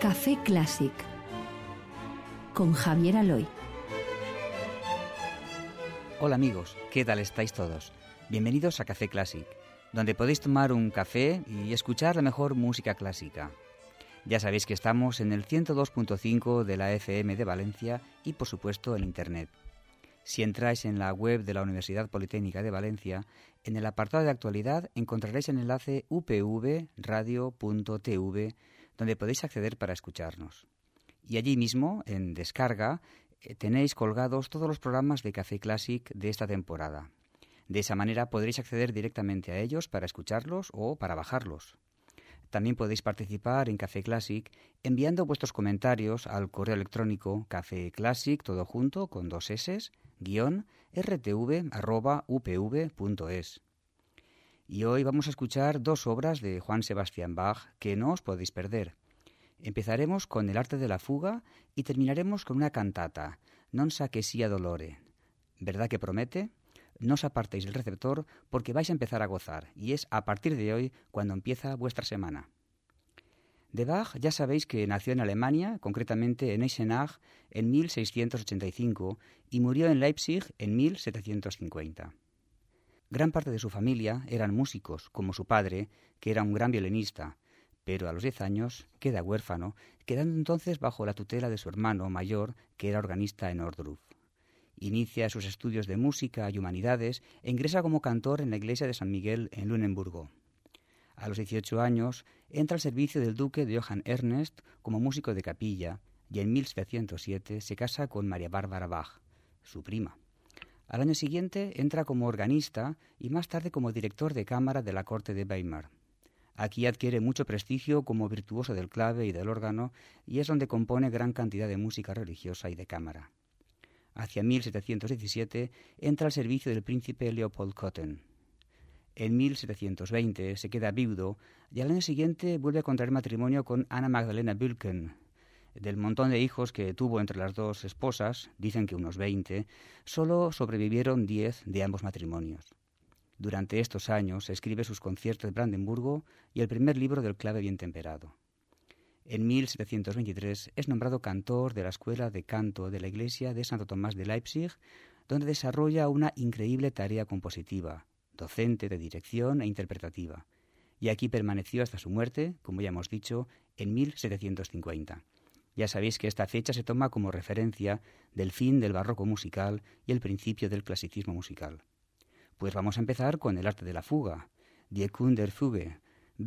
Café Clásic con Javier Aloy. Hola amigos, ¿qué tal estáis todos? Bienvenidos a Café Clásic, donde podéis tomar un café y escuchar la mejor música clásica. Ya sabéis que estamos en el 102.5 de la FM de Valencia y por supuesto en Internet. Si entráis en la web de la Universidad Politécnica de Valencia, en el apartado de actualidad encontraréis el enlace upvradio.tv, donde podéis acceder para escucharnos. Y allí mismo, en descarga, tenéis colgados todos los programas de Café Clásic de esta temporada. De esa manera podréis acceder directamente a ellos para escucharlos o para bajarlos. También podéis participar en Café Clásic enviando vuestros comentarios al correo electrónico cafeclassic, todo junto, con 2 s, @rtv.upv.es. Y hoy vamos a escuchar 2 obras de Johann Sebastian Bach que no os podéis perder. Empezaremos con El arte de la fuga y terminaremos con una cantata, Non sa che sia dolore. ¿Verdad que promete? No os apartéis del receptor porque vais a empezar a gozar, y es a partir de hoy cuando empieza vuestra semana. De Bach ya sabéis que nació en Alemania, concretamente en Eisenach, en 1685 y murió en Leipzig en 1750. Gran parte de su familia eran músicos, como su padre, que era un gran violinista, pero a los 10 años queda huérfano, quedando entonces bajo la tutela de su hermano mayor, que era organista en Ohrdruf. Inicia sus estudios de música y humanidades e ingresa como cantor en la iglesia de San Miguel en Luneburgo. A los 18 años entra al servicio del duque de Johann Ernest como músico de capilla y en 1707 se casa con María Bárbara Bach, su prima. Al año siguiente entra como organista y más tarde como director de cámara de la corte de Weimar. Aquí adquiere mucho prestigio como virtuoso del clave y del órgano y es donde compone gran cantidad de música religiosa y de cámara. Hacia 1717 entra al servicio del príncipe Leopold Cotton. En 1720 se queda viudo y al año siguiente vuelve a contraer matrimonio con Anna Magdalena Bülken. Del montón de hijos que tuvo entre las dos esposas, dicen que unos 20, solo sobrevivieron 10 de ambos matrimonios. Durante estos años escribe sus conciertos de Brandenburgo y el primer libro del clave bien temperado. En 1723 es nombrado cantor de la Escuela de Canto de la Iglesia de Santo Tomás de Leipzig, donde desarrolla una increíble tarea compositiva, docente, de dirección e interpretativa, y aquí permaneció hasta su muerte, como ya hemos dicho, en 1750. Ya sabéis que esta fecha se toma como referencia del fin del barroco musical y el principio del clasicismo musical. Pues vamos a empezar con El arte de la fuga, Die Kunst der Fuge,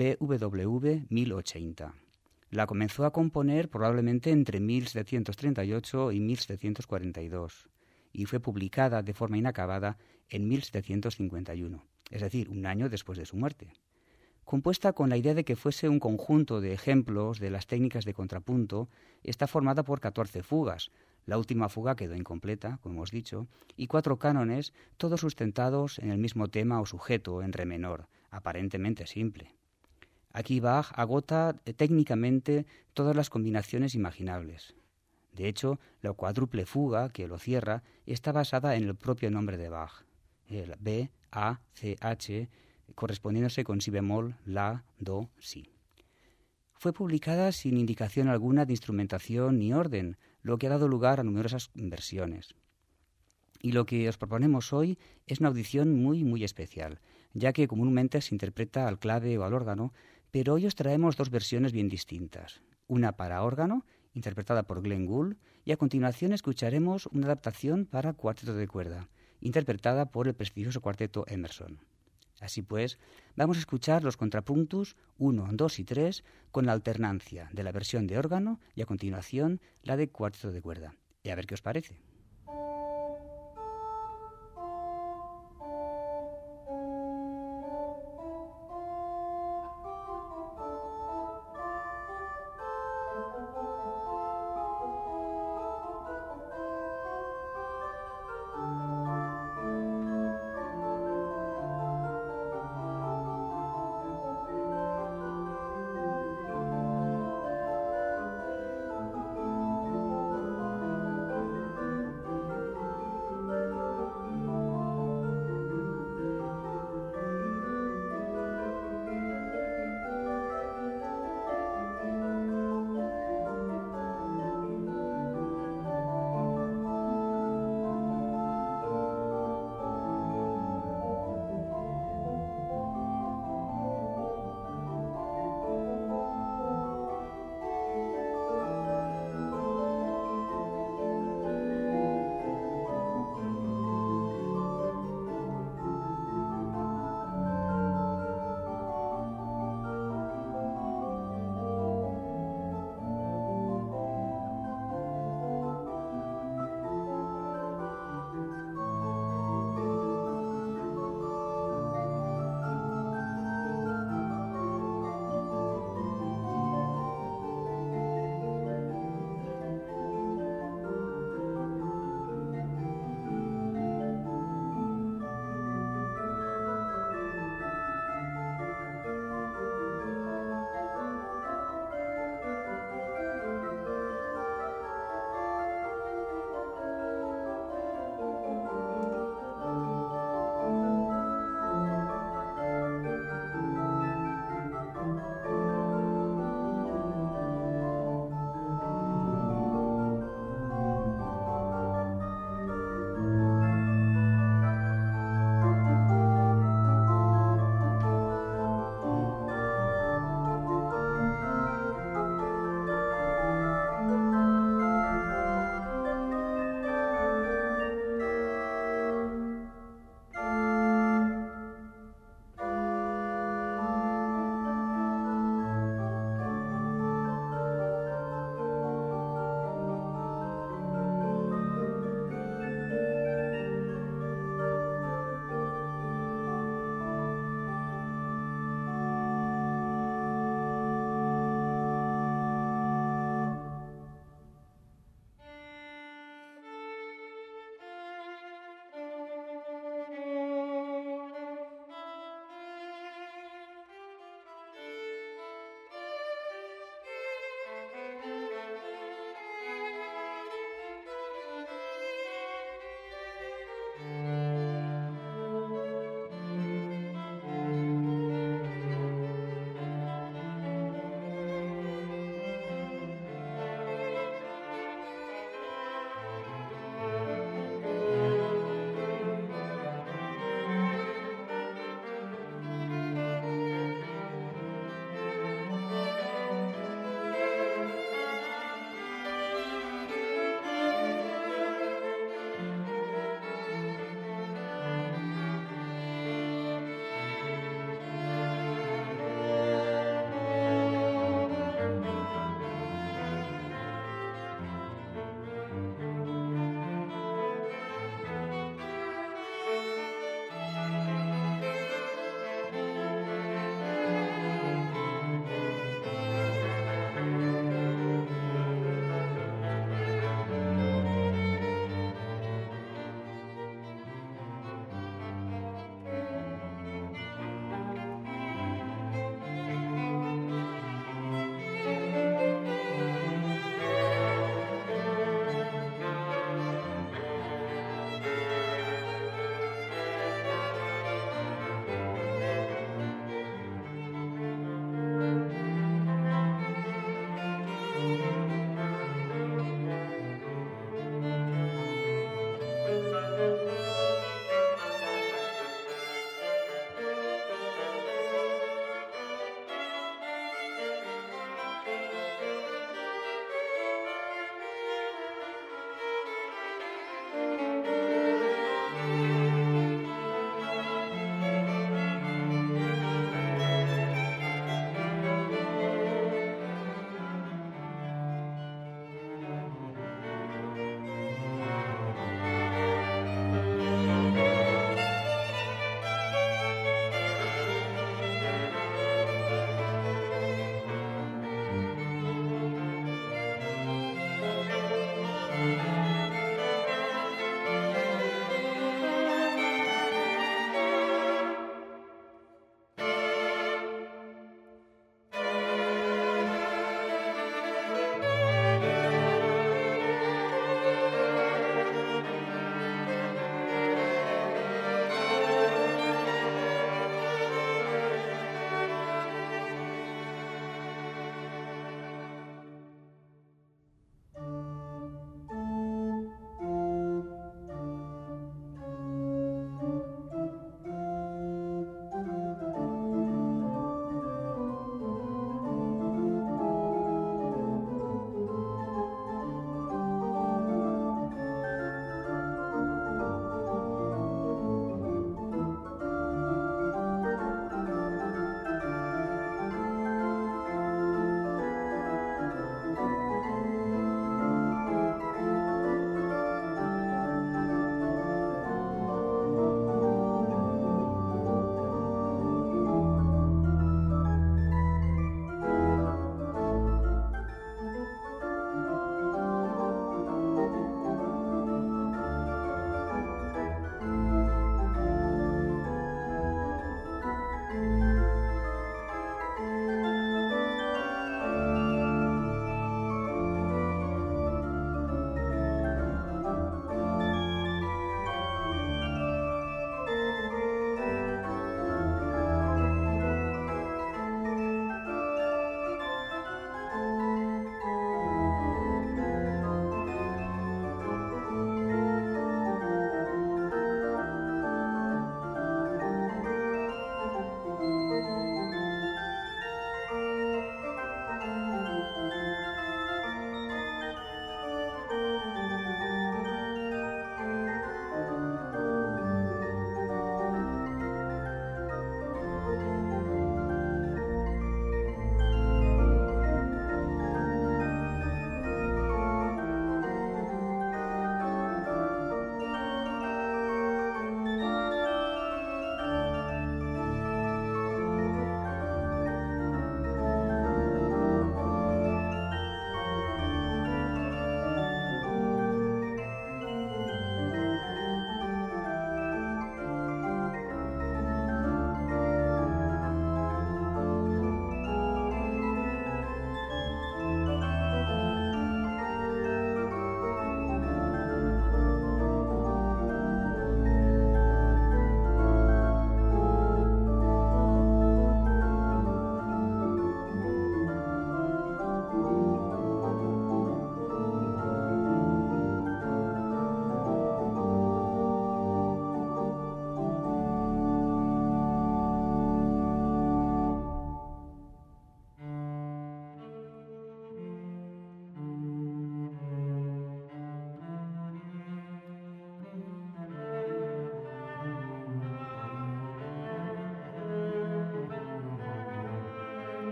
BWV 1080. La comenzó a componer probablemente entre 1738 y 1742 y fue publicada de forma inacabada en 1751, es decir, un año después de su muerte. Compuesta con la idea de que fuese un conjunto de ejemplos de las técnicas de contrapunto, está formada por 14 fugas. La última fuga quedó incompleta, como hemos dicho, y 4 cánones, todos sustentados en el mismo tema o sujeto en re menor, aparentemente simple. Aquí Bach agota técnicamente todas las combinaciones imaginables. De hecho, la cuádruple fuga que lo cierra está basada en el propio nombre de Bach, el B-A-C-H, correspondiéndose con si bemol, la, do, si. Fue publicada sin indicación alguna de instrumentación ni orden, lo que ha dado lugar a numerosas versiones. Y lo que os proponemos hoy es una audición muy especial, ya que comúnmente se interpreta al clave o al órgano, pero hoy os traemos 2 versiones bien distintas. Una para órgano, interpretada por Glenn Gould, y a continuación escucharemos una adaptación para cuarteto de cuerda, interpretada por el prestigioso cuarteto Emerson. Así pues, vamos a escuchar los contrapuntos 1, 2 y 3 con la alternancia de la versión de órgano y a continuación la de cuarteto de cuerda. Y a ver qué os parece.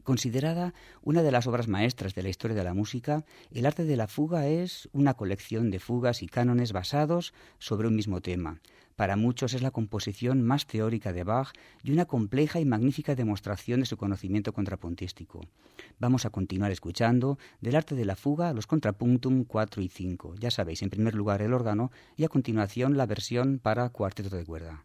Considerada una de las obras maestras de la historia de la música, el arte de la fuga es una colección de fugas y cánones basados sobre un mismo tema. Para muchos es la composición más teórica de Bach y una compleja y magnífica demostración de su conocimiento contrapuntístico. Vamos a continuar escuchando del arte de la fuga los contrapuntum 4 y 5. Ya sabéis, en primer lugar el órgano y a continuación la versión para cuarteto de cuerda.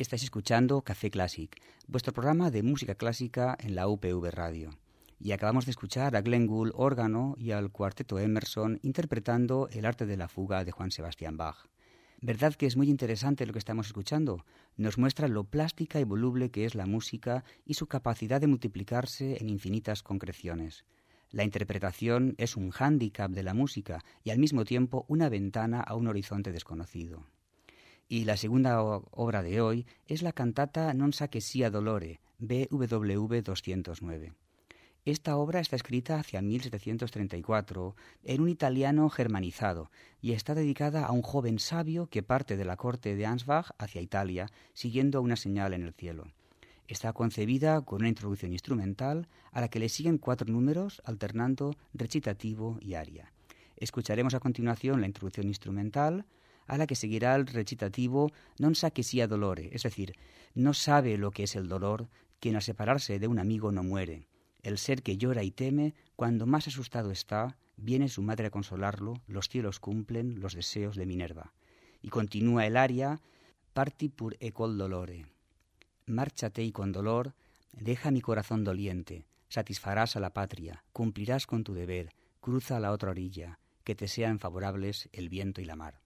Estáis escuchando Café Classic, vuestro programa de música clásica en la UPV Radio. Y acabamos de escuchar a Glenn Gould, órgano, y al cuarteto Emerson interpretando El arte de la fuga de Johann Sebastian Bach. ¿Verdad que es muy interesante lo que estamos escuchando? Nos muestra lo plástica y voluble que es la música y su capacidad de multiplicarse en infinitas concreciones. La interpretación es un hándicap de la música y al mismo tiempo una ventana a un horizonte desconocido. Y la segunda obra de hoy es la cantata Non sa che sia dolore, BWV 209. Esta obra está escrita hacia 1734 en un italiano germanizado y está dedicada a un joven sabio que parte de la corte de Ansbach hacia Italia siguiendo una señal en el cielo. Está concebida con una introducción instrumental a la que le siguen 4 números alternando recitativo y aria. Escucharemos a continuación la introducción instrumental, a la que seguirá el recitativo Non sa che sia dolore, es decir, no sabe lo que es el dolor, quien al separarse de un amigo no muere. El ser que llora y teme, cuando más asustado está, viene su madre a consolarlo, los cielos cumplen los deseos de Minerva. Y continúa el aria Parti pur e col dolore. Márchate y con dolor, deja mi corazón doliente, satisfarás a la patria, cumplirás con tu deber, cruza a la otra orilla, que te sean favorables el viento y la mar.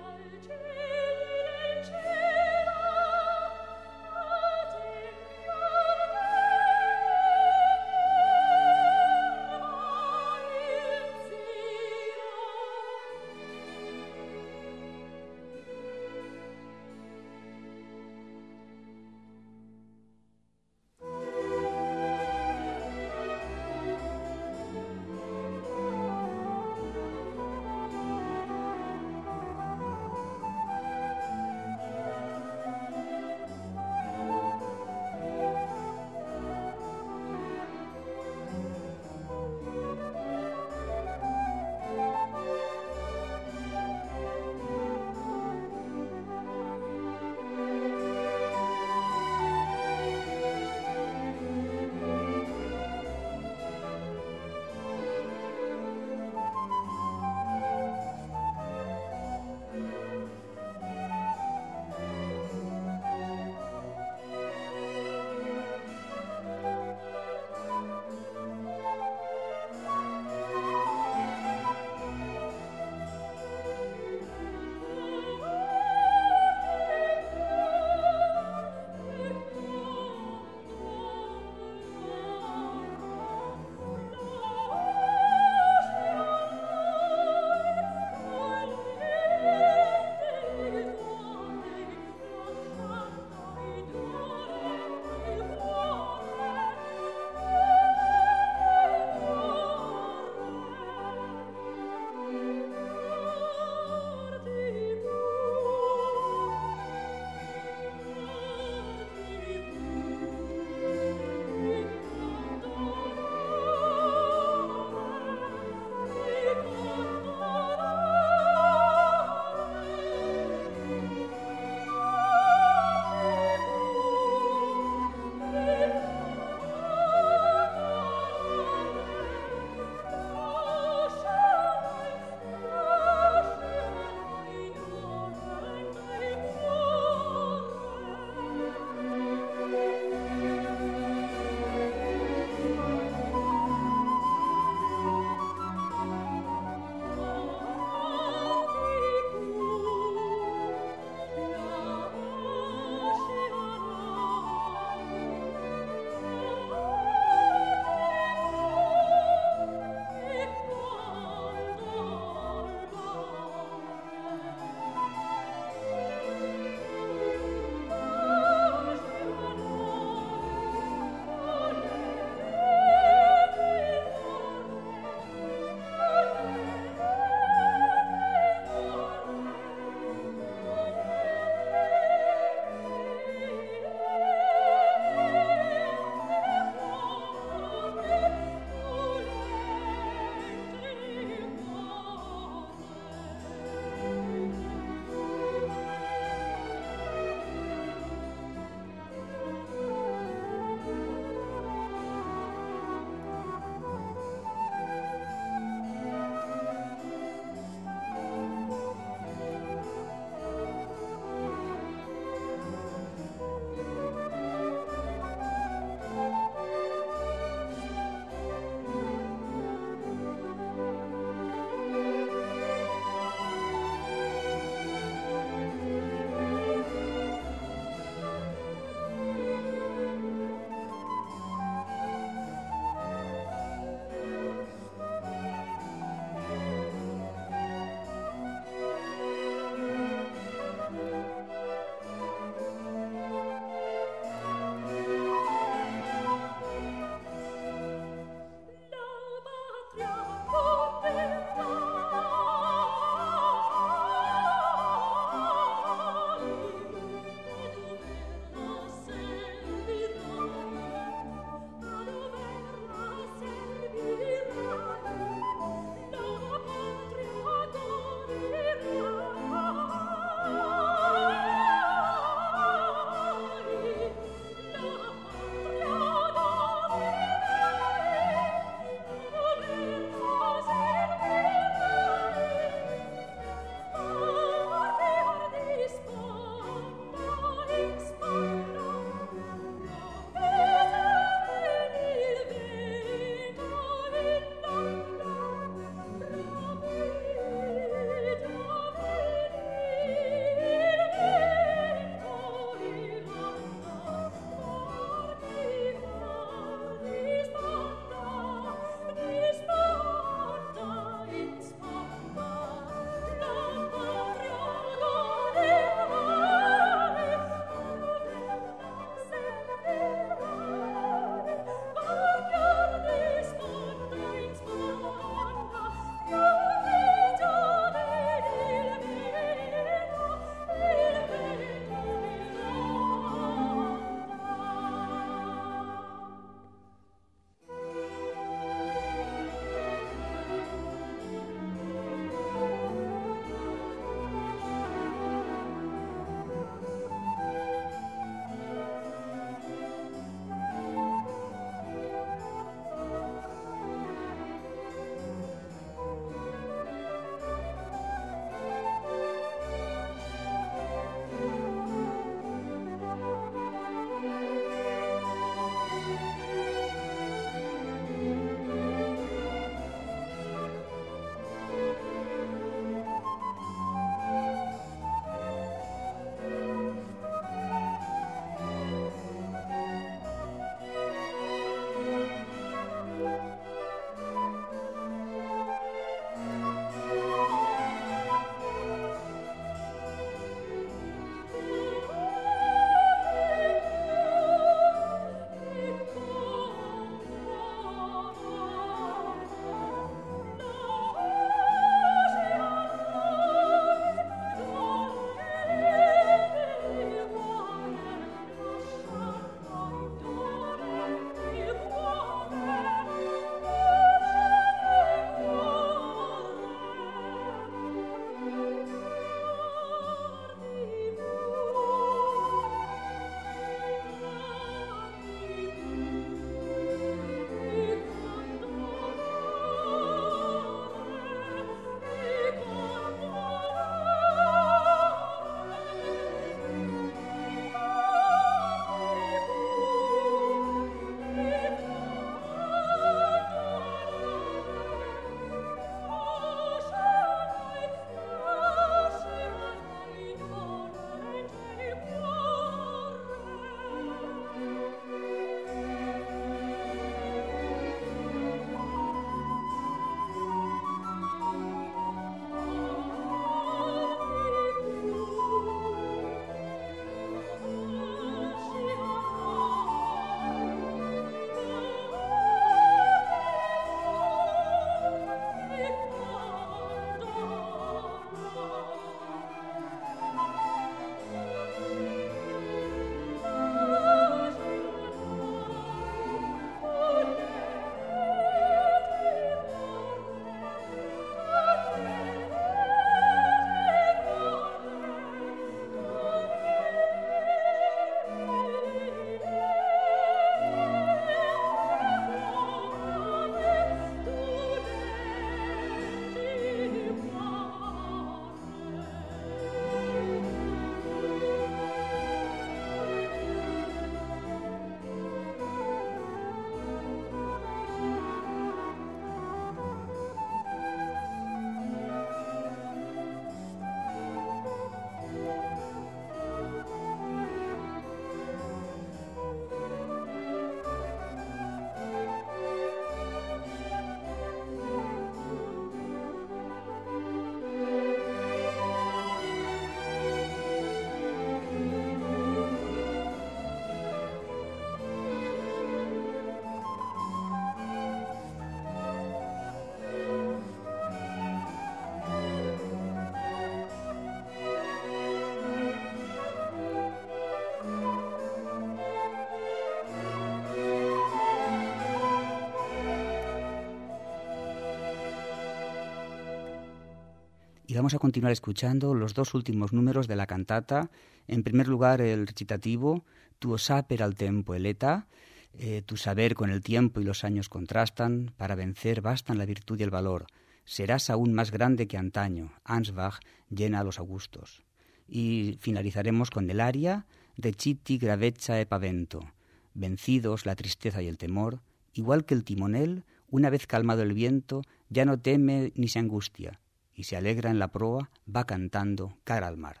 vamos a continuar escuchando los dos últimos números de la cantata. En primer lugar, el recitativo, tuo saper al tempo e l'età, tu saber con el tiempo y los años contrastan, para vencer bastan la virtud y el valor. Serás aún más grande que antaño, Ansbach llena a los augustos. Y finalizaremos con el aria, reciti gravezza e pavento. Vencidos la tristeza y el temor, igual que el timonel, una vez calmado el viento, ya no teme ni se angustia, y se alegra en la proa, va cantando cara al mar.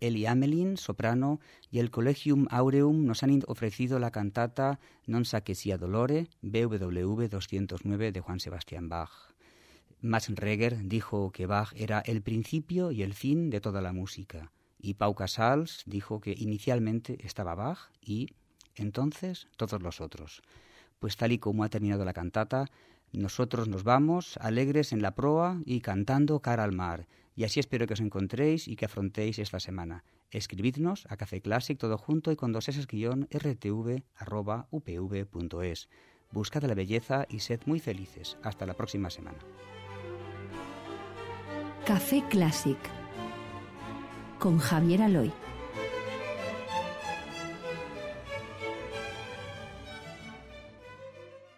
Eli Amelin, soprano, y el Collegium Aureum nos han ofrecido la cantata Non sa che sia dolore, BWV 209 de Juan Sebastián Bach. Max Reger dijo que Bach era el principio y el fin de toda la música, y Pau Casals dijo que inicialmente estaba Bach y entonces todos los otros. Pues tal y como ha terminado la cantata, nosotros nos vamos alegres en la proa y cantando cara al mar. Y así espero que os encontréis y que afrontéis esta semana. Escribidnos a Café Classic todo junto y con @rtv.upv.es. Buscad la belleza y sed muy felices. Hasta la próxima semana. Café Classic con Javier Aloy.